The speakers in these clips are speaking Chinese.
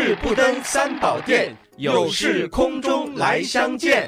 事不登三宝殿，有事空中来相见。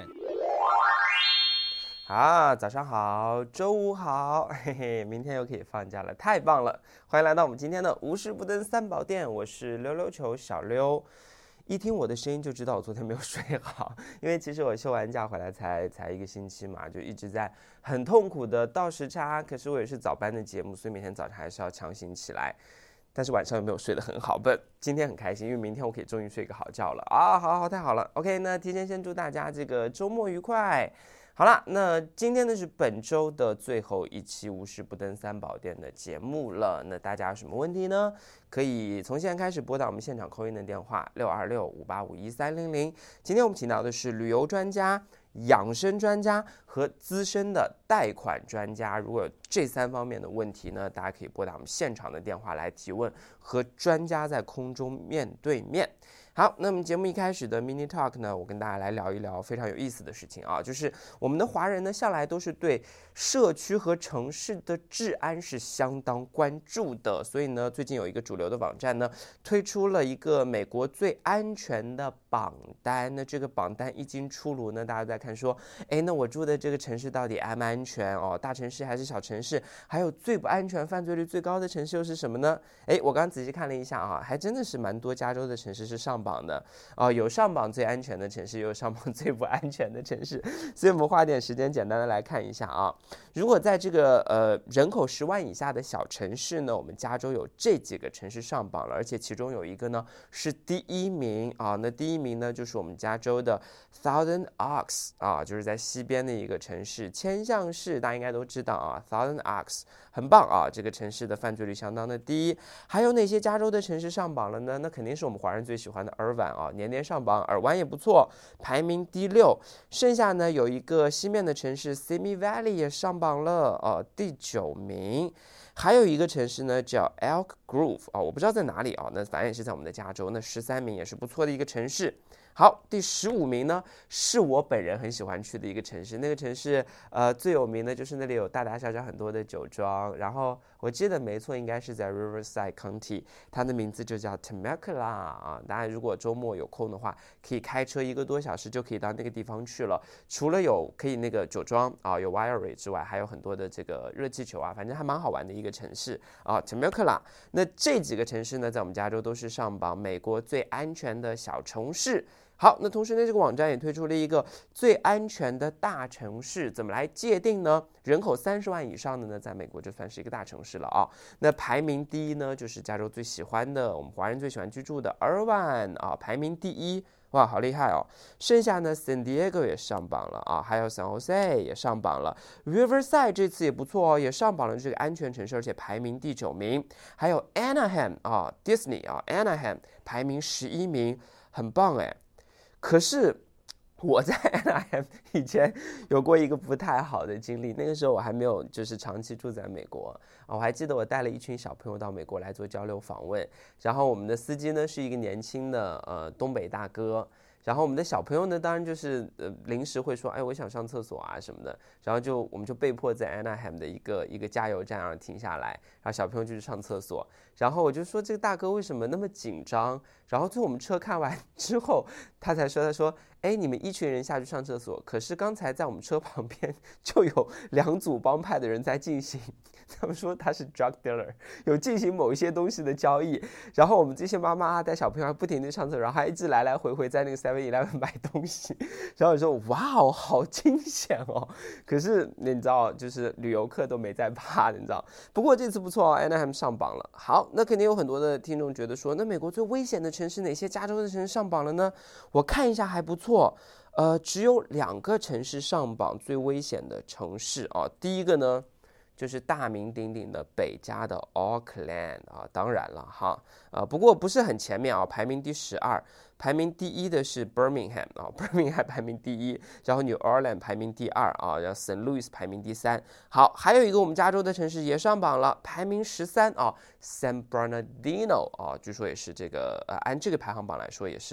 早上好，周五好，嘿嘿，明天又可以放假了，太棒了！欢迎来到我们今天的无事不登三宝殿，我是溜溜球小溜。一听我的声音就知道我昨天没有睡好，因为其实我休完假回来才1个星期嘛，就一直在很痛苦的倒时差。可是我也是早班的节目，所以每天早上还是要强行起来。但是晚上又没有睡得很好，今天很开心，因为明天我可以终于睡一个好觉了啊！好，太好了。OK， 那提前先祝大家这个周末愉快。好了，那今天呢是本周的最后一期无事不登三宝殿的节目了。那大家有什么问题呢？可以从现在开始拨打我们现场call in的电话626-585-1300。今天我们请到的是旅游专家、养生专家和资深的贷款专家。如果有这3方面的问题呢，大家可以拨打我们现场的电话来提问，和专家在空中面对面。好，那么节目一开始的 mini talk 呢，我跟大家来聊一聊非常有意思的事情啊，就是我们的华人呢向来都是对社区和城市的治安是相当关注的，所以呢，最近有一个主流的网站呢推出了一个美国最安全的榜单。那这个榜单一经出炉呢，大家在看说，那我住的这个城市到底安不安全哦？大城市还是小城市？还有最不安全、犯罪率最高的城市又是什么呢？我刚刚仔细看了一下啊，还真的是蛮多加州的城市是上榜的有上榜最安全的城市，也有上榜最不安全的城市，所以我们花点时间简单的来看一下啊。如果在这个人口10万以下的小城市呢，我们加州有这几个城市上榜了，而且其中有一个呢是第1名啊。那第1名呢就是我们加州的 Thousand Oaks 啊，就是在西边的一个城市，千橡市，大家应该都知道啊 ，Thousand Oaks 很棒啊，这个城市的犯罪率相当的低。还有哪些加州的城市上榜了呢？那肯定是我们华人最喜欢的尔湾啊，年年上榜，尔湾也不错，排名第6。剩下呢有一个西面的城市 Simi Valley 也上榜了第9名。还有一个城市呢叫 Elk Grove 我不知道在哪里那反正也是在我们的加州，那13名也是不错的一个城市。好，第15名呢是我本人很喜欢去的一个城市，那个城市最有名的就是那里有大大小小很多的酒庄，然后我记得没错应该是在 Riverside County， 它的名字就叫 Temecula 大家如果周末有空的话，可以开车1个多小时就可以到那个地方去了。除了有可以那个酒庄有 winery 之外，还有很多的这个热气球反正还蛮好玩的一个城市Temecula。 那这几个城市呢在我们加州都是上榜美国最安全的小城市。好，那同时呢，这个网站也推出了一个最安全的大城市，怎么来界定呢？人口30万以上的呢，在美国就算是一个大城市了那排名第1呢，就是加州最喜欢的，我们华人最喜欢居住的尔湾排名第1。哇，好厉害剩下呢 San Diego 也上榜了还有 San Jose 也上榜了， Riverside 这次也不错也上榜了这个安全城市，而且排名第9名。还有 Anaheim Disney Anaheim 排名11名，很棒可是我在 Anaheim 以前有过一个不太好的经历，那个时候我还没有就是长期住在美国我还记得我带了一群小朋友到美国来做交流访问，然后我们的司机呢是一个年轻的东北大哥，然后我们的小朋友呢当然就是临时会说我想上厕所什么的，然后我们就被迫在 Anaheim 的一个加油站上停下来，然后小朋友就去上厕所，然后我就说这个大哥为什么那么紧张，然后最后我们车看完之后他说你们一群人下去上厕所，可是刚才在我们车旁边就有2组帮派的人在进行，他们说他是 drug dealer， 有进行某一些东西的交易，然后我们这些妈妈带小朋友还不停地上厕所，然后还一直来来回回在那个 7-Eleven 买东西，然后我说哇好惊险可是你知道就是旅游客都没在怕你知道。不过这次不错Anaheim 上榜了。好，那肯定有很多的听众觉得说，那美国最危险的城市哪些加州的城市上榜了呢？我看一下还不错，只有2个城市上榜最危险的城市第一个呢就是大名鼎鼎的北加的 Oakland 当然了不过不是很前面排名第12，排名第1的是 Birmingham Birmingham 排名第1，然后 New Orleans 排名第2然后 St. Louis 排名第3。好，还有一个我们加州的城市也上榜了，排名13San Bernardino 据说也是这个按这个排行榜来说也是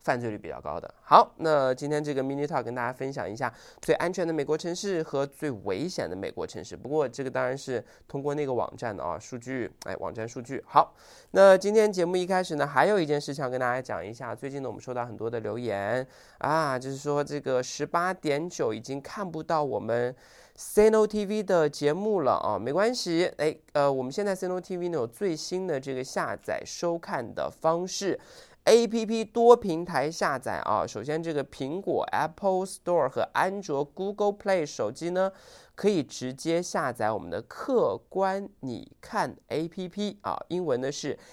犯罪率比较高的。好，那今天这个 mini talk 跟大家分享一下最安全的美国城市和最危险的美国城市。不过这个当然是通过那个网站的啊，数据，网站数据。好，那今天节目一开始呢，还有一件事情要跟大家讲一下。最近呢，我们收到很多的留言啊，就是说这个18.9已经看不到我们Sino TV 的节目了啊，没关系，我们现在 Sino TV 呢有最新的这个下载收看的方式。APP 多平台下载啊，首先这个苹果 Apple Store 和安卓 Google Play 手机呢，可以直接下载我们的客观你看 APP 啊，英文呢是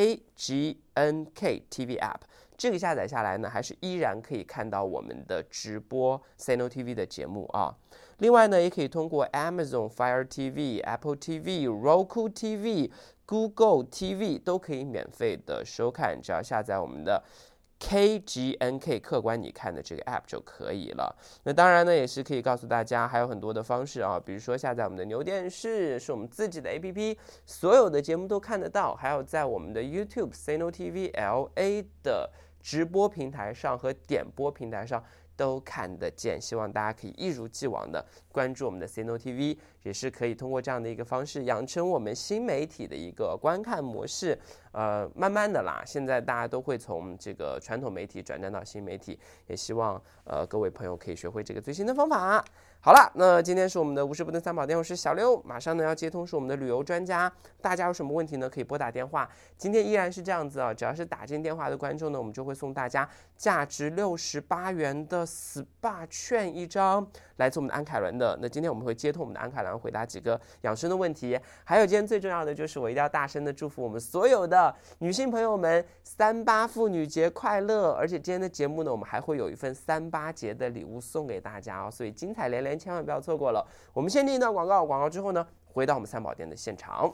KGNK TV App。这个下载下来呢，还是依然可以看到我们的直播 Sino TV 的节目啊。另外呢，也可以通过 Amazon Fire TV、Apple TV、Roku TV、Google TV 都可以免费的收看，只要下载我们的 KGNK 客观你看的这个 app 就可以了。那当然呢，也是可以告诉大家还有很多的方式啊，比如说下载我们的牛电视，是我们自己的 APP， 所有的节目都看得到，还有在我们的 YouTube Sino TV LA 的直播平台上和点播平台上都看得见，希望大家可以一如既往的关注我们的 Sino TV， 也是可以通过这样的一个方式养成我们新媒体的一个观看模式。慢慢的啦，现在大家都会从这个传统媒体转战到新媒体，也希望各位朋友可以学会这个最新的方法。好了，那今天是我们的无事不登三宝殿，我是小六，马上呢要接通是我们的旅游专家，大家有什么问题呢可以拨打电话。今天依然是这样子啊，只要是打进电话的观众呢，我们就会送大家价值68元的 SPA 券一张，来自我们的安凯伦的。那今天我们会接通我们的安凯伦，回答几个养生的问题。还有今天最重要的就是我一定要大声的祝福我们所有的女性朋友们38妇女节快乐！而且今天的节目呢，我们还会有一份38节的礼物送给大家哦，所以精彩连连，千万不要错过了。我们先听一段广告，广告之后呢，回到我们三宝殿的现场。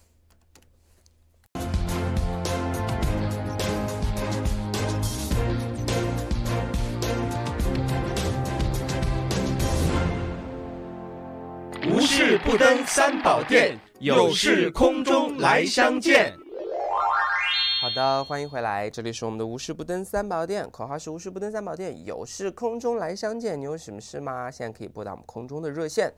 无事不登三宝殿，有事空中来相见。 好的，欢迎回来，这里是我们的无事不登三宝殿，口号是无事不登三宝殿，有事空中来相见。你有什么事吗？现在可以拨打我们空中的热线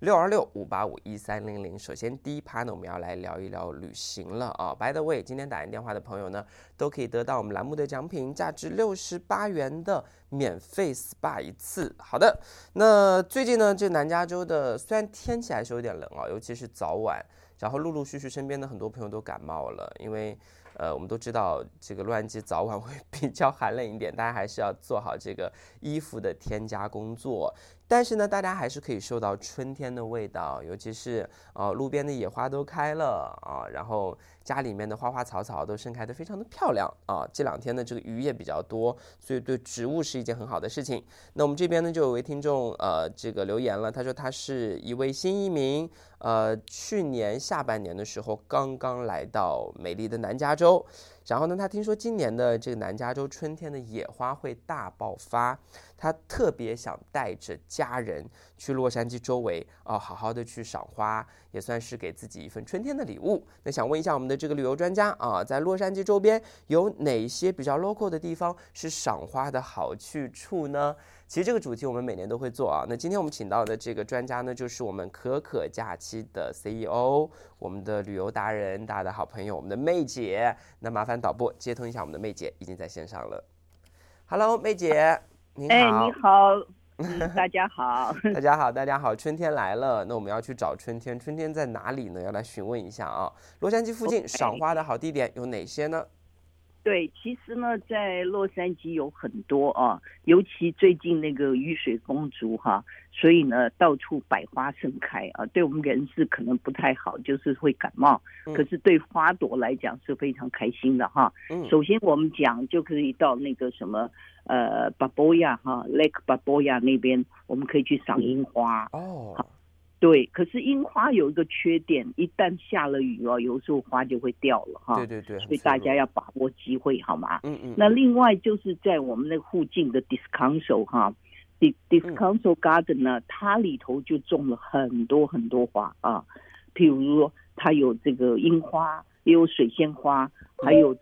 626-585-1300。首先第一趴呢，我们要来聊一聊旅行了啊。By the way， 今天打进电话的朋友呢，都可以得到我们栏目的奖品，价值68元的免费 SPA 一次。好的，那最近呢，这南加州的虽然天气还是有点冷啊，尤其是早晚，然后陆陆续续身边的很多朋友都感冒了，因为我们都知道这个洛杉矶早晚会比较寒冷一点，大家还是要做好这个衣服的添加工作。但是呢，大家还是可以受到春天的味道，尤其是路边的野花都开了啊，然后家里面的花花草草都盛开得非常的漂亮啊。这两天呢，这个雨也比较多，所以对植物是一件很好的事情。那我们这边呢，就有位听众这个留言了，他说他是一位新移民，去年下半年的时候刚刚来到美丽的南加州，然后呢，他听说今年的这个南加州春天的野花会大爆发，他特别想带着家人去洛杉矶周围好好的去赏花，也算是给自己一份春天的礼物。那想问一下我们的这个旅游专家啊，在洛杉矶周边有哪些比较 local 的地方是赏花的好去处呢？其实这个主题我们每年都会做啊。那今天我们请到的这个专家呢，就是我们可可假期的 CEO， 我们的旅游达人，大家的好朋友，我们的妹姐。那麻烦导播接通一下我们的妹姐，已经在线上了。Hello， 妹姐，您好。 你好，大家好。 大家好，大家好，春天来了，那我们要去找春天，春天在哪里呢？要来询问一下啊。洛杉矶附近赏花的好地点有哪些呢？ 对，其实呢，在洛杉矶有很多啊，尤其最近那个雨水丰足哈，所以呢，到处百花盛开啊。对我们人是可能不太好，就是会感冒，可是对花朵来讲是非常开心的哈。首先我们讲就可以到那个什么巴波亚哈 Lake 巴波亚那边，我们可以去赏樱花哦。对，可是樱花有一个缺点，一旦下了雨哦，有时候花就会掉了哈。 对对对， 所以大家要把握机会，好吗？那另外就是在我们那附近的 Descanso 哈 ，Descanso Garden 呢，它里头就种了很多很多花啊，譬如说它有这个樱花，也有水仙花，还有这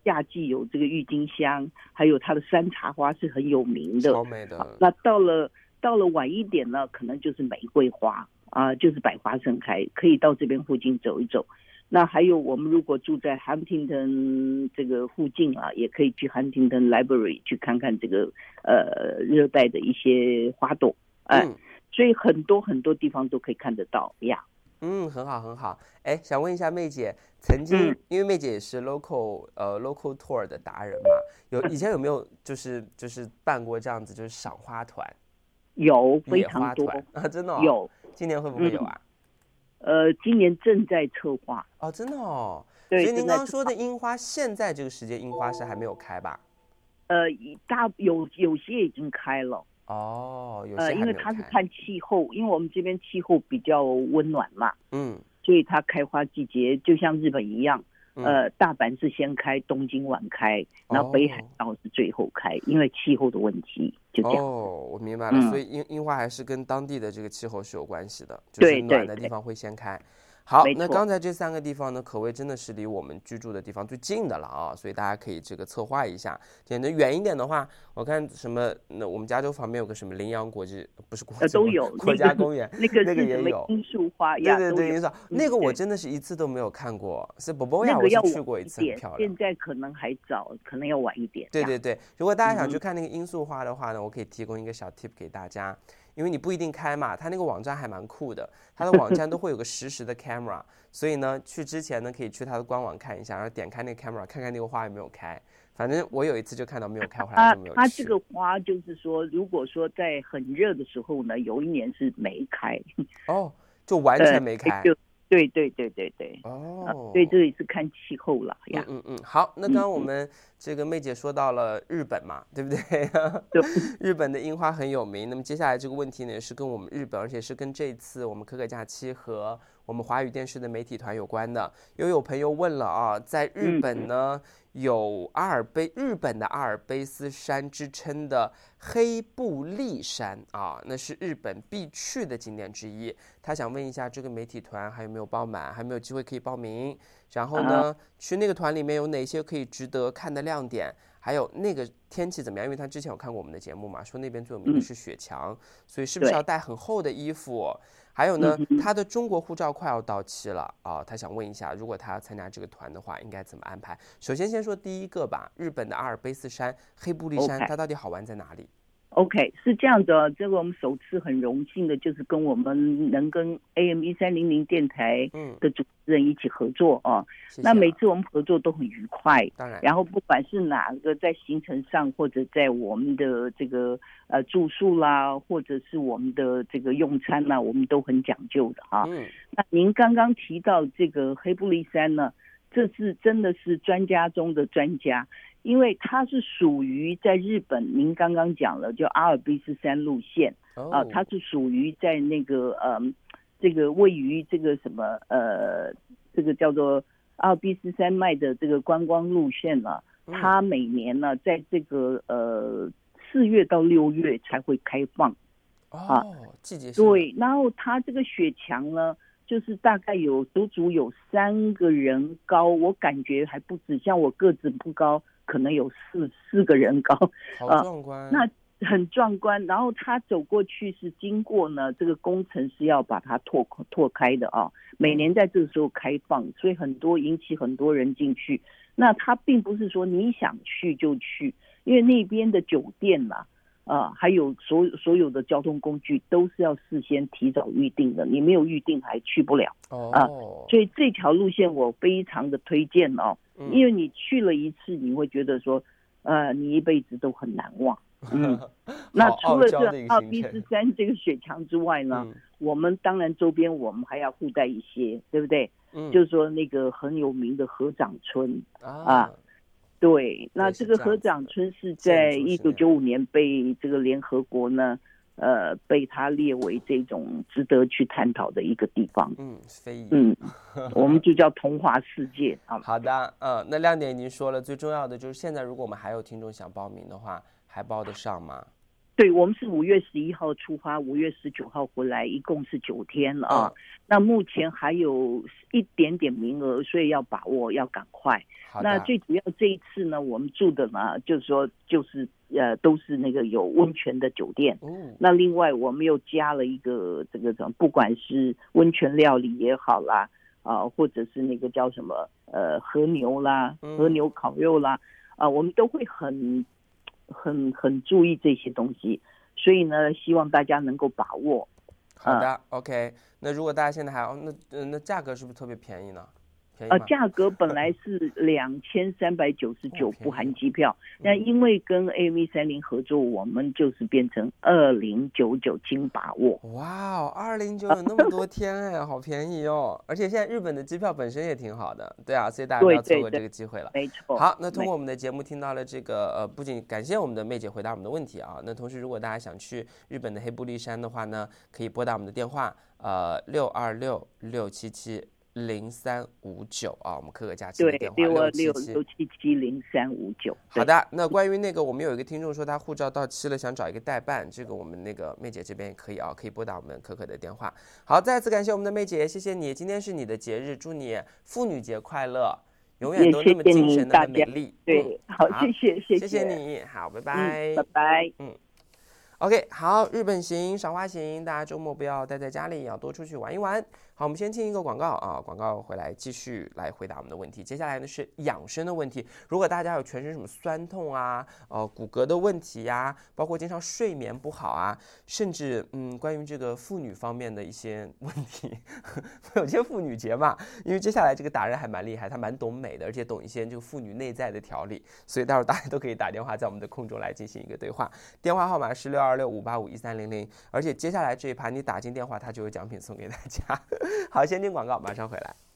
夏季有这个郁金香，还有它的山茶花是很有名的， 超美的。 那到了晚一点呢，可能就是玫瑰花就是百花盛开，可以到这边附近走一走。那还有我们如果住在 Huntington 这个附近也可以去 Huntington Library 去看看这个热带的一些花朵，所以很多很多地方都可以看得到呀。 很好很好。哎，想问一下妹姐，曾经因为妹姐也是 local tour 的达人嘛，以前有没有就是办过这样子就是赏花团？ 有，非常多啊，真的有。 今年会不会有啊？ 今年正在策划。 真的哦。 对， 所以您刚刚说的樱花，现在这个时间樱花是还没有开吧？ 有些已经开了。 有些还没有开。 因为它是看气候，因为我们这边气候比较温暖嘛，所以它开花季节就像日本一样，大阪是先开，东京晚开，然后北海道是最后开，因为气候的问题，就这样。 我明白了，所以樱花还是跟当地的这个气候是有关系的，就是暖的地方会先开。好，那刚才这3个地方呢，可谓真的是离我们居住的地方最近的了所以大家可以这个策划一下。简直远一点的话，我看什么，那我们加州旁边有个什么羚羊国际，不是国际都有国家公园， 那个也有罂粟花呀， 对，罂粟，那个我真的是一次都没有看过，是波波呀，我是去过一次，很漂亮。 现在可能还早，可能要晚一点。 对，如果大家想去看那个罂粟花的话呢，我可以提供一个小 tip 给大家。因为你不一定开嘛，它那个网站还蛮酷的，它的网站都会有个实时的 camera， 所以呢，去之前呢可以去它的官网看一下，然后点开那个 camera 看看那个花有没有开。反正我有一次就看到没有开，后来就没有去。 它这个花就是说，如果说在很热的时候呢，有一年是没开。 就完全没开。 对。所以这里是看气候了呀。 好，那刚刚我们这个妹姐说到了日本嘛，对不对？对。日本的樱花很有名，那么接下来这个问题呢，也是跟我们日本，而且是跟这次我们可可假期和我们华语电视的媒体团有关的。有朋友问了在日本呢，有日本的阿尔卑斯山之称的黑布利山那是日本必去的景点之一。他想问一下这个媒体团还有没有报满，还没有机会可以报名？然后呢，去那个团里面有哪些可以值得看的亮点？还有那个天气怎么样？因为他之前有看过我们的节目嘛，说那边最有名的是雪墙，所以是不是要带很厚的衣服？还有呢，他的中国护照快要到期了他想问一下，如果他要参加这个团的话，应该怎么安排？首先先说第一个吧，日本的阿尔卑斯山黑布利山，它到底好玩在哪里 ？OK， 是这样的，这个我们首次很荣幸的，就是跟我们能跟 AM1300 电台的主持人一起合作那每次我们合作都很愉快， 当然， 然后不管是哪个在行程上，或者在我们的这个住宿啦，或者是我们的这个用餐啦，我们都很讲究的那您刚刚提到这个黑布利山呢，这是真的是专家中的专家。因为它是属于在日本，您刚刚讲了，就阿尔卑斯山路线它是属于在那个这个位于这个什么这个叫做阿尔卑斯山脉的这个观光路线它每年呢在这个4月到6月才会开放季节对，然后它这个雪墙呢，就是大概足足有3个人高，我感觉还不止，像我个子不高。可能有4个人高， 好壮观， 那很壮观。然后他走过去是经过呢，这个工程是要把它拓开的每年在这个时候开放，所以引起很多人进去。那他并不是说你想去就去，因为那边的酒店还有所有的交通工具都是要事先提早预定的，你没有预定还去不了所以这条路线我非常的推荐因为你去了一次，你会觉得说你一辈子都很难忘那除了这阿尔卑斯山这个雪墙之外呢我们当然周边我们还要附带一些，对不对就是说那个很有名的合掌村对，那这个合掌村是在1995年被这个联合国呢被它列为这种值得去探讨的一个地方非遗我们就叫童话世界好的那亮点已经说了，最重要的就是现在如果我们还有听众想报名的话，还报得上吗？ 对，我们是5月11号出发，5月19号回来，一共是9天了啊。那目前还有一点点名额，所以要把握，要赶快。那最主要这一次呢，我们住的呢，就是说都是那个有温泉的酒店。那另外我们又加了一个这个不管是温泉料理也好啦，或者是那个叫什么和牛啦、和牛烤肉啦，我们都会很注意这些东西，所以呢，希望大家能够把握。 好的，OK。那如果大家现在还要，那价格是不是特别便宜呢？ 价格本来是2399不含机票，那因为跟 AME30合作，我们就是变成2099，请把握。 哇哦，2099有那么多天哎，好便宜哦！而且现在日本的机票本身也挺好的，对啊，所以大家不要错过这个机会了。 没错。 好，那通过我们的节目听到了这个不仅感谢我们的妹姐回答我们的问题啊，那同时如果大家想去日本的黑布利山的话呢，可以拨打我们的电话626-677-0359啊，我们可可假期的电话 626-677-0359。 好的，那关于那个我们有一个听众说他护照到期了，想找一个代办，这个我们那个妹姐这边也可以啊，可以拨打我们可可的电话。好，再次感谢我们的妹姐，谢谢你，今天是你的节日，祝你妇女节快乐，永远都那么精神，那么美丽。 对，好，谢谢你，好，拜拜， 拜拜 ，OK， 好，日本行、赏花行，大家周末不要待在家里，要多出去玩一玩。好，我们先听一个广告啊，广告回来继续来回答我们的问题。接下来呢是养生的问题，如果大家有全身什么酸痛啊、骨骼的问题呀、包括经常睡眠不好啊，甚至关于这个妇女方面的一些问题，有些妇女节嘛，因为接下来这个达人还蛮厉害，他蛮懂美的，而且懂一些这个妇女内在的调理，所以待会儿大家都可以打电话在我们的空中来进行一个对话，电话号码是626-585-1300，而且接下来这一盘你打进电话，他就有奖品送给大家。好，先听广告，马上回来。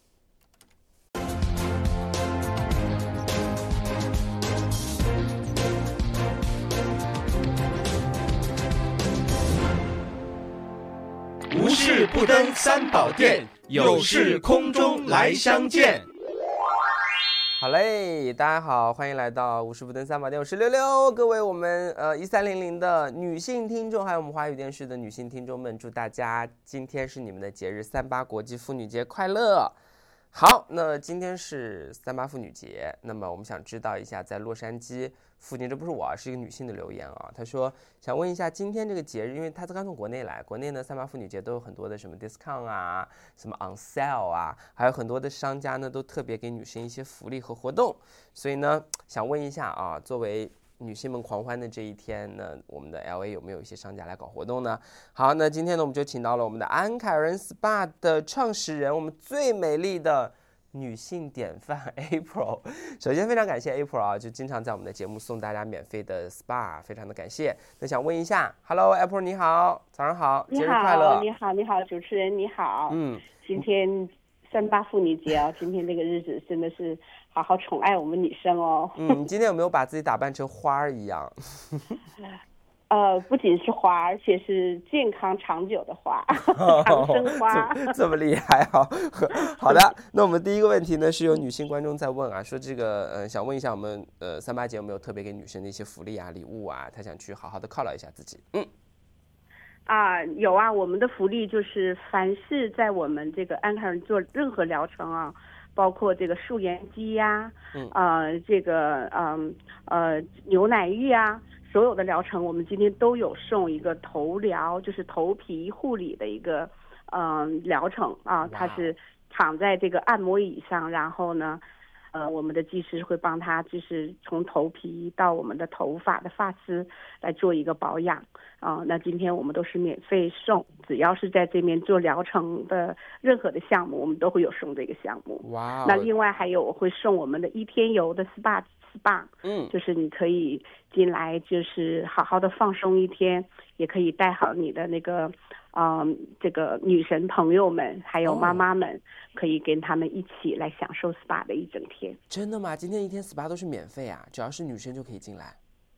无事不登三宝殿，有事空中来相见。 好嘞，大家好，欢迎来到无事不登三宝殿，我是六六。各位我们1300的女性听众，还有我们华语电视的女性听众们，祝大家今天是你们的节日，38国际妇女节快乐。好，那今天是38妇女节，那么我们想知道一下，在洛杉矶附近，这不是我，是一个女性的留言啊。她说想问一下今天这个节日，因为她刚从国内来，国内呢38妇女节都有很多的什么 discount 啊，什么 on sale 啊，还有很多的商家呢都特别给女生一些福利和活动，所以呢想问一下啊，作为女性们狂欢的这一天呢，我们的 LA 有没有一些商家来搞活动呢？好，那今天呢我们就请到了我们的安凯人 SPA 的创始人，我们最美丽的女性典范 April。 首先非常感谢 April 啊，就经常在我们的节目送大家免费的 SPA， 非常的感谢。那想问一下 Hello April， 你好，早上好，节日快乐。 你好，主持人你好。今天38妇女节啊，今天这个日子真的是好好宠爱我们女生哦。 今天有没有把自己打扮成花儿一样？ 不仅是花，而且是健康长久的花，长生花。 这么厉害啊！好的，那我们第一个问题呢，是有女性观众在问啊，说这个想问一下我们38节有没有特别给女生的一些福利啊、礼物啊，她想去好好的犒劳一下自己。 有啊，我们的福利就是凡是在我们这个安凯人做任何疗程啊，包括这个素颜肌呀，这个牛奶浴啊，所有的疗程我们今天都有送一个头疗，就是头皮护理的一个疗程啊，它是躺在这个按摩椅上，然后呢我们的技师会帮他就是从头皮到我们的头发的发丝来做一个保养那今天我们都是免费送，只要是在这边做疗程的任何的项目，我们都会有送这个项目。 哇！ 那另外还有我会送我们的1天游的 SPA，就是你可以进来就是好好的放松一天，也可以带好你的那个这个女神朋友们还有妈妈们，可以跟他们一起来享受 SPA 的一整天。 真的吗？今天1天 SPA 都是免费啊，只要是女生就可以进来？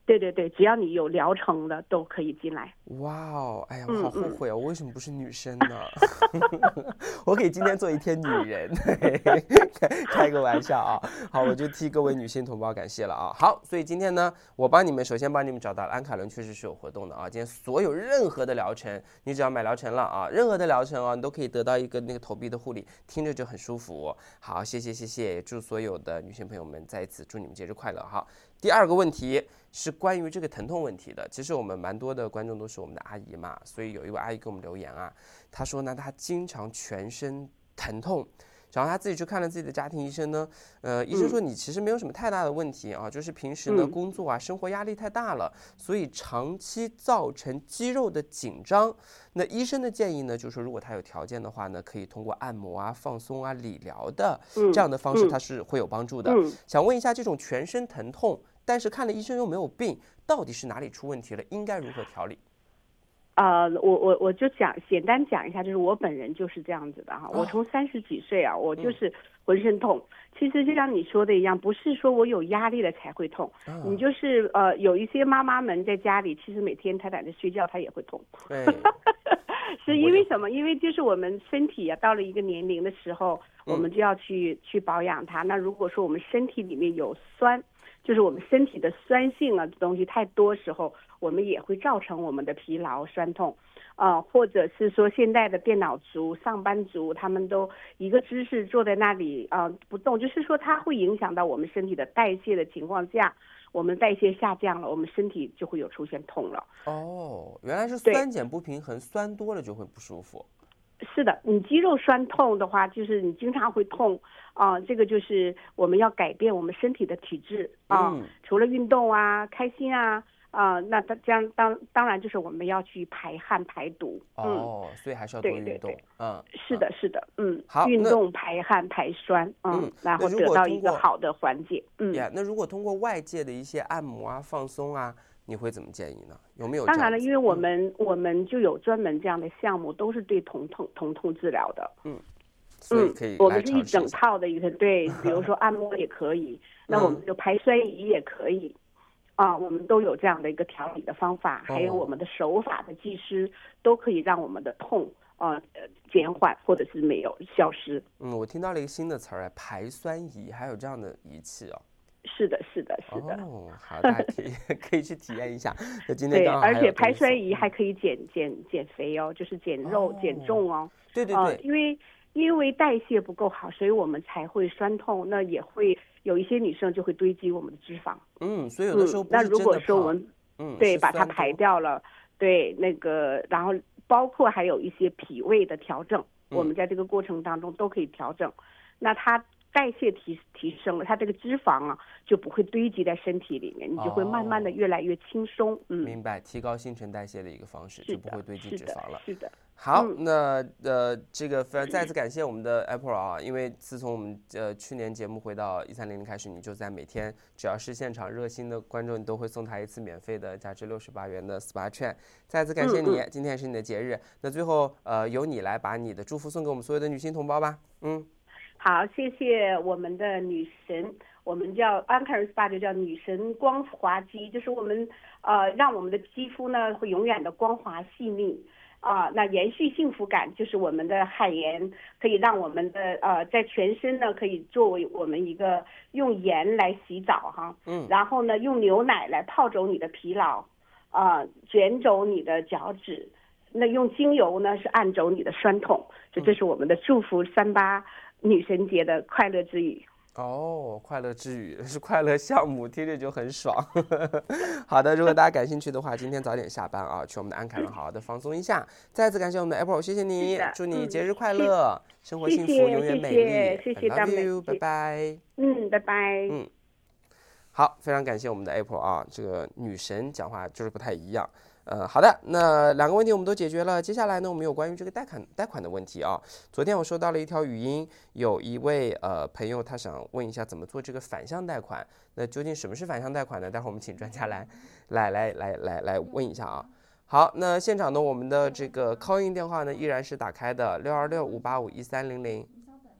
对对对，只要你有疗程的都可以进来。 哇哦，哎呀，我好后悔哦，我为什么不是女生呢？我可以今天做一天女人，开个玩笑啊。好，我就替各位女性同胞感谢了啊。好，所以今天呢，我首先帮你们找到了安凯伦确实是有活动的啊。今天所有任何的疗程，你只要买疗程了啊，任何的疗程啊，你都可以得到一个那个头皮的护理，听着就很舒服。好，谢谢，祝所有的女性朋友们再一次祝你们节日快乐哈。第二个问题是关于这个疼痛问题的。其实我们蛮多的观众都是我们的阿姨嘛，所以有一位阿姨给我们留言啊，她说呢，她经常全身疼痛，然后她自己去看了自己的家庭医生呢，医生说你其实没有什么太大的问题啊，就是平时呢工作啊生活压力太大了，所以长期造成肌肉的紧张。那医生的建议呢，就是说如果她有条件的话呢，可以通过按摩啊、放松啊、理疗的这样的方式，它是会有帮助的。想问一下，这种全身疼痛，但是看了医生又没有病，到底是哪里出问题了？应该如何调理？ 我就简单讲一下，就是我本人就是这样子的哈。我从30几岁啊，我就是浑身痛。其实就像你说的一样，不是说我有压力了才会痛，你就是有一些妈妈们在家里，其实每天她在那睡觉，她也会痛。是因为什么？因为就是我们身体啊，到了一个年龄的时候，我们就要去保养它。那如果说我们身体里面有酸，就是我们身体的酸性啊东西太多时候，我们也会造成我们的疲劳酸痛，或者是说现在的电脑族、上班族，他们都一个姿势坐在那里不动，就是说它会影响到我们身体的代谢的情况下，我们代谢下降了，我们身体就会有出现痛了。 哦，原来是酸碱不平衡，酸多了就会不舒服。 是的，你肌肉酸痛的话，就是你经常会痛这个就是我们要改变我们身体的体质除了运动啊、开心啊那当然就是我们要去排汗排毒。 所以还是要多运动。 是的， 好， 运动排汗排酸，然后得到一个好的缓解。 那如果通过外界的一些按摩啊、放松啊，你会怎么建议呢？有没有？ 当然了，因为我们就有专门这样的项目，都是对疼痛治疗的。 所以可以我们是一整套的一个对，比如说按摩也可以，那我们就排酸仪也可以，我们都有这样的一个调理的方法，还有我们的手法的技师都可以让我们的痛减缓或者是没有消失。 我听到了一个新的词儿，排酸仪，还有这样的仪器哦。 是的。 好，大家可以去体验一下。那今天刚好还有而且排酸仪还可以减肥哦，就是减肉减重哦。 对， 因为代谢不够好，所以我们才会酸痛。那也会有一些女生就会堆积我们的脂肪。 所以有的时候不是真的胖。 那如果说我们把它排掉了，那个然后包括还有一些脾胃的调整，我们在这个过程当中都可以调整。那它代谢提升了，它这个脂肪就不会堆积在身体里面，你就会慢慢的越来越轻松。 明白，提高新陈代谢的一个方式，就不会堆积脂肪了。 是的。 好，那这个再次感谢我们的 April 啊，因为自从我们去年节目回到1300开始，你就在每天只要是现场热心的观众，你都会送他一次免费的价值68元的 SPA 券。再次感谢你，今天也是你的节日。那最后由你来把你的祝福送给我们所有的女性同胞吧。 好，谢谢我们的女神，我们叫安凯尔 SPA 就叫女神光滑肌，就是我们让我们的肌肤呢会永远的光滑细腻那延续幸福感，就是我们的海盐可以让我们的在全身呢可以作为我们一个用盐来洗澡哈，然后呢用牛奶来泡走你的疲劳卷走你的脚趾，那用精油呢是按走你的酸痛，这是我们的祝福38女神节的快乐之语。 快乐之语是快乐项目，听着就很爽。好的，如果大家感兴趣的话，今天早点下班去我们的安凯伦好好的放松一下。再次感谢我们的 April， 谢谢你，祝你节日快乐，生活幸福，永远美丽。 谢谢大美， 拜拜。 拜拜。 好，非常感谢我们的 April 这个女神讲话就是不太一样。好的，那2个问题我们都解决了。接下来呢，我们有关于这个贷款的问题昨天我收到了一条语音，有一位朋友他想问一下怎么做这个反向贷款。那究竟什么是反向贷款呢？待会儿我们请专家来问一下好，那现场呢，我们的这个 call in 电话呢依然是打开的626-585-1300。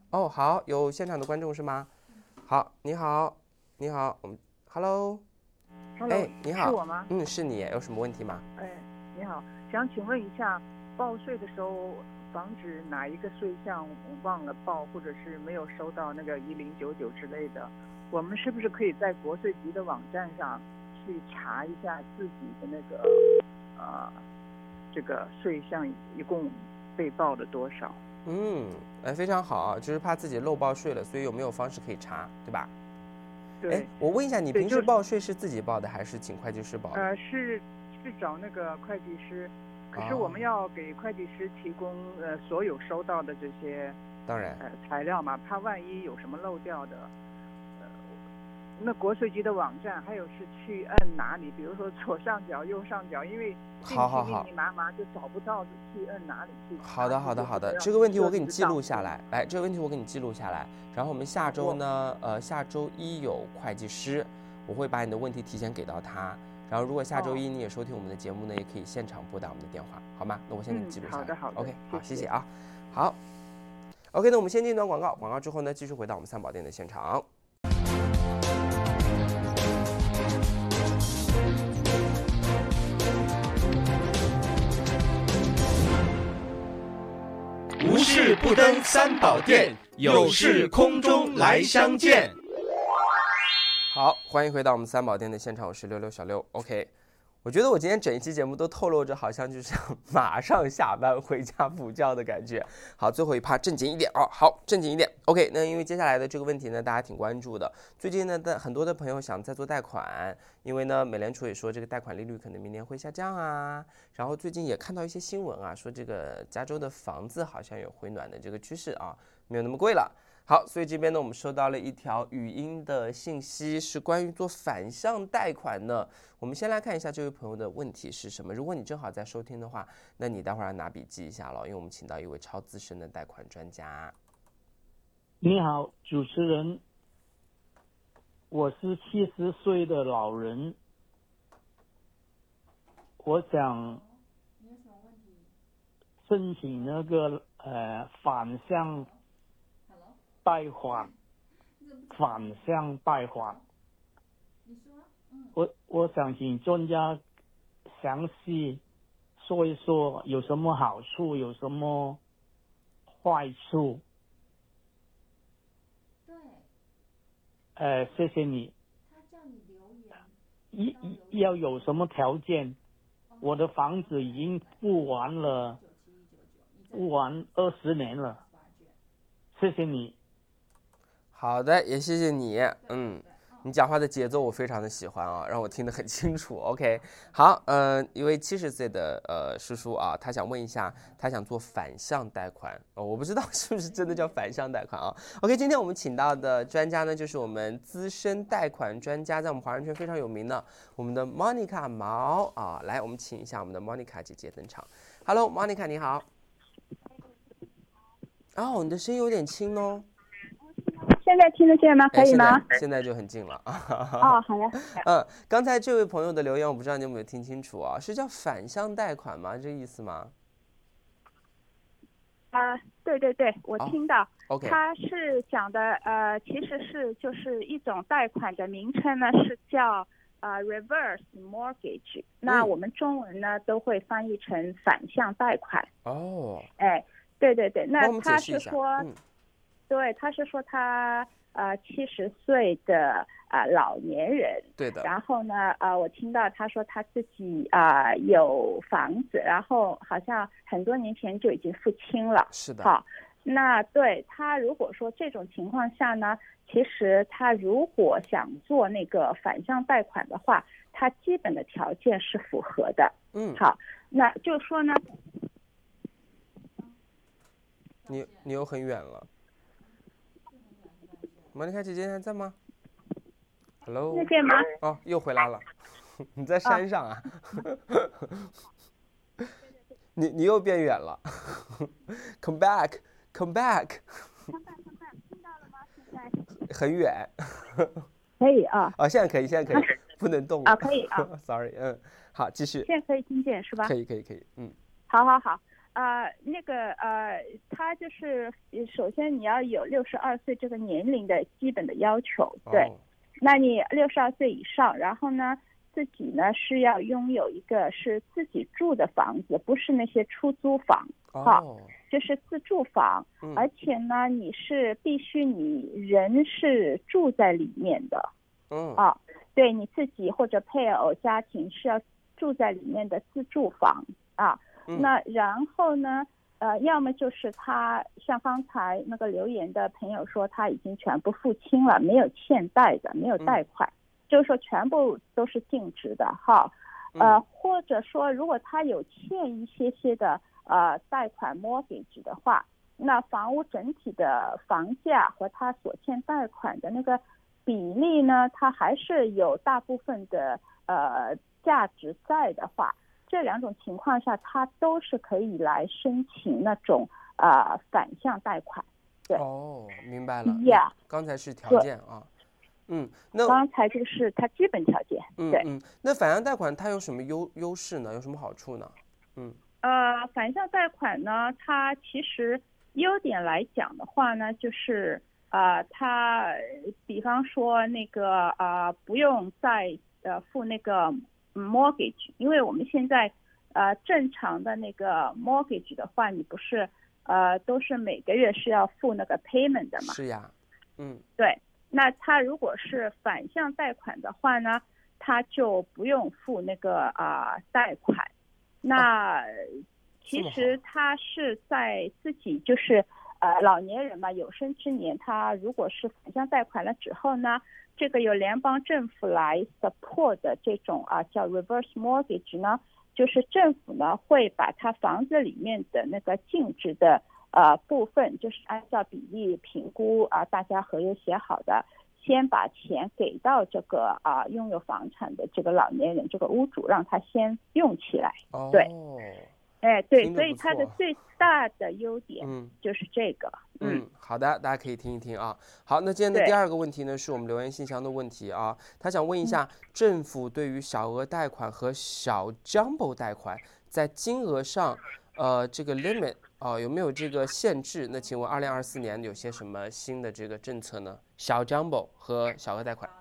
好，有现场的观众是吗？好，你好，我们 Hello。 Hello， 你好， 是我吗？ 是你，有什么问题吗？ 你好，想请问一下，报税的时候防止哪一个税项忘了报，或者是没有收到那个1099之类的，我们是不是可以在国税局的网站上去查一下自己的那个这个税项一共被报了多少？ 非常好啊，就是怕自己漏报税了，所以有没有方式可以查，对吧？ 对。 我问一下，你平时报税是自己报的，还是请会计师报的？ 是找那个会计师，可是我们要给会计师提供所有收到的这些当然材料嘛，怕万一有什么漏掉的。那国税局的网站还有是去按哪里？比如说左上角、右上角，因为进去密密麻麻就找不到，去按哪里去？ 好的，这个问题我给你记录下来。来，这个问题我给你记录下来。然后我们下周呢，下周一有会计师，我会把你的问题提前给到他。然后如果下周一你也收听我们的节目呢，也可以现场拨打我们的电话，好吗？那我先给你记录下来。 好的。 OK， 好，谢谢啊。好 ，OK， 那我们先进一段广告，广告之后呢，继续回到我们三宝店的现场。 无事不登三宝殿，有事空中来相见。 好，欢迎回到我们三宝殿的现场，我是六六小六。OK， 我觉得我今天整一期节目都透露着好像就是马上下班回家补觉的感觉。好，最后一趴正经一点哦。好，正经一点。OK， 那因为接下来的这个问题呢，大家挺关注的。最近呢，很多的朋友想再做贷款，因为呢，美联储也说这个贷款利率可能明年会下降啊。然后最近也看到一些新闻啊，说这个加州的房子好像有回暖的这个趋势啊，没有那么贵了。好，所以这边呢，我们收到了一条语音的信息，是关于做反向贷款的。我们先来看一下这位朋友的问题是什么。如果你正好在收听的话，那你待会儿要拿笔记一下了，因为我们请到一位超资深的贷款专家。 你好，主持人，我是70岁的老人，我想申请那个反向贷款，我想请专家详细说一说有什么好处，有什么坏处。对。谢谢你。他叫你留言。要有什么条件？我的房子已经付完20年了。谢谢你。 好的，也谢谢你。你讲话的节奏我非常的喜欢啊，让我听得很清楚。OK， 好，一位70岁的叔叔啊，他想问一下，他想做反向贷款我不知道是不是真的叫反向贷款啊。OK， 今天我们请到的专家呢，就是我们资深贷款专家，在我们华人圈非常有名的我们的 Monica 毛啊，来，我们请一下我们的 Monica 姐姐登场。Hello Monica， 你好。你的声音有点轻哦。 现在听得见吗？可以吗？ 现在就很近了。 好的。 刚才这位朋友的留言，我不知道你有没有听清楚啊？是叫反向贷款吗？这意思吗？ 对，我听到。 OK。 他是讲的其实是就是一种贷款的名称呢，是叫reverse mortgage。那我们中文呢都会翻译成反向贷款。对，那他是说。对，他是说他70岁的老年人， 对的。 然后呢我听到他说他自己有房子，然后好像很多年前就已经付清了。 是的。 好，那对他如果说这种情况下呢，其实他如果想做那个反向贷款的话，他基本的条件是符合的。好，那就说呢， 你又很远了。莫妮卡姐姐还在吗 ？Hello。 听见吗？ 又回来了。你在山上啊？你又变远了。Come back。听到了吗？现在。 很远。 可以啊。 现在可以，不能动了。可以啊。 Sorry， 好，继续。 现在可以听见是吧？ 可以。 好。他就是首先你要有62岁这个年龄的基本的要求，对。 那你62岁以上，然后呢自己呢是要拥有一个是自己住的房子，不是那些出租房，就是自住房，而且呢你是必须你人是住在里面的，对，你自己或者配偶家庭是要住在里面的自住房啊。那然后呢要么就是他像刚才那个留言的朋友说他已经全部付清了，没有欠贷的，没有贷款，就是说全部都是净值的哈。或者说如果他有欠一些的贷款 mortgage 的话，那房屋整体的房价和他所欠贷款的那个比例呢，它还是有大部分的价值在的话，这两种情况下它都是可以来申请那种反向贷款。对， 明白了。刚才是条件啊。那刚才这个是它基本条件。对。 那反向贷款它有什么优势呢？有什么好处呢？ 反向贷款呢，它其实优点来讲的话呢，就是它比方说那个不用再付那个 mortgage， 因为我们现在正常的那个 mortgage 的话，你不是都是每个月是要付那个 payment 的嘛？ 是呀。 对，那它如果是反向贷款的话呢，它就不用付那个贷款。那其实他是在自己就是老年人嘛，有生之年，他如果是反向贷款了之后呢，这个由联邦政府来 support 的这种叫 reverse mortgage 呢，就是政府呢会把他房子里面的那个净值的部分，就是按照比例评估大家合约写好的，先把钱给到这个拥有房产的这个老年人，这个屋主，让他先用起来。对。对，所以它的最大的优点就是这个。 好的，大家可以听一听啊。好，那今天的第二个问题呢，是我们留言信箱的问题啊。他想问一下，政府对于小额贷款和小 jumbo 贷款在金额上，这个 limit 有没有这个限制？那请问2024年有些什么新的这个政策呢？小 jumbo 和小额贷款。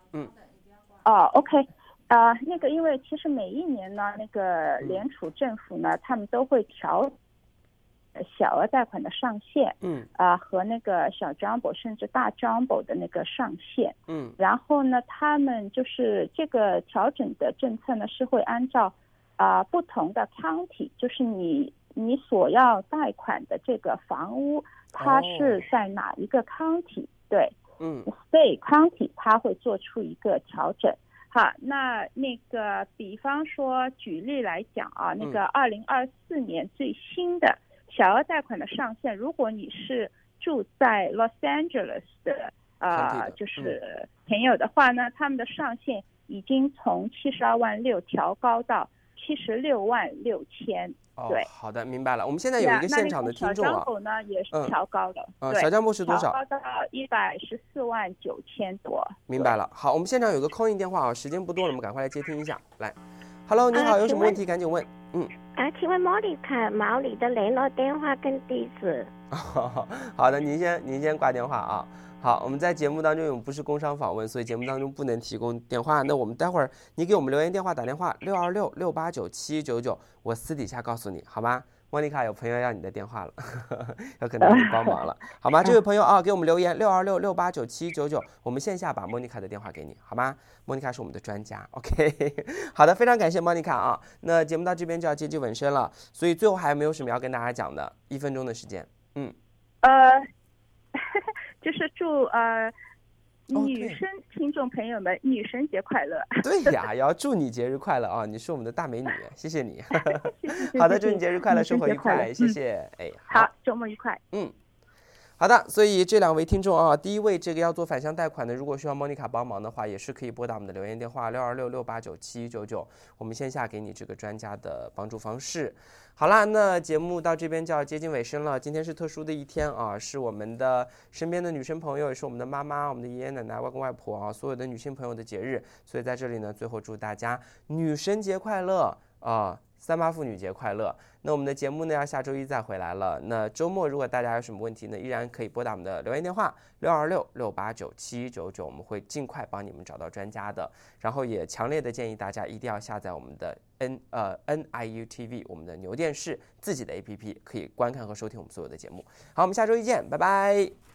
OK。那个，因为其实每一年呢，那个联储政府呢，他们都会调小额贷款的上限，和那个小 jumbo 甚至大 jumbo 的那个上限，然后呢，他们就是这个调整的政策呢，是会按照不同的 county， 就是你所要贷款的这个房屋，它是在哪一个 county， 对，state county， 它会做出一个调整。好，那个比方说举例来讲那个2024年最新的小额贷款的上限，如果你是住在 Los Angeles 的就是朋友的话呢，他们的上限已经从72万6调高到76万6千。对， 好的，明白了。我们现在有一个现场的听众小张博呢也是调高的。 小张博是多少？ 调高到114万9千多。 明白了。好，我们现场有个 call in 电话请问不多了，我们赶快来接听一下。来 ，Hello， 你好，有什么问题赶紧问。 请问莫妮卡毛里的联络电话跟地址？ 好的，您先挂电话啊。好，我们在节目当中我们不是工商访问，所以节目当中不能提供电话。那我们待会儿你给我们留言电话打电话626-689-7199，我私底下告诉你，好吗？莫妮卡有朋友要你的电话了，有可能你帮忙了，好吗？这位朋友给我们留言626-689-7199，我们线下把莫妮卡的电话给你，好吗？莫妮卡是我们的专家 ，OK 好的，非常感谢莫妮卡那节目到这边就要接近尾声了，所以最后还有没有什么要跟大家讲的？1分钟的时间。 就是祝女生听众朋友们女神节快乐。 对呀，也要祝你节日快乐你是我们的大美女，谢谢你。好的，祝你节日快乐，生活愉快，谢谢。 好，周末愉快。 好的，所以这2位听众第一位这个要做反向贷款的，如果需要莫妮卡帮忙的话，也是可以拨打我们的留言电话626-689-7199，我们线下给你这个专家的帮助方式。好啦，那节目到这边就要接近尾声了。今天是特殊的一天是我们的身边的女生朋友，也是我们的妈妈、我们的爷爷奶奶、外公外婆所有的女性朋友的节日。所以在这里呢，最后祝大家女神节快乐 38妇女节快乐。那我们的节目呢要下周一再回来了。那周末如果大家有什么问题呢，依然可以拨打我们的留言电话626-689-7199，我们会尽快帮你们找到专家的。然后也强烈的建议大家一定要下载我们的NIU TV 我们的牛电视自己的 APP， 可以观看和收听我们所有的节目。好，我们下周一见，拜拜。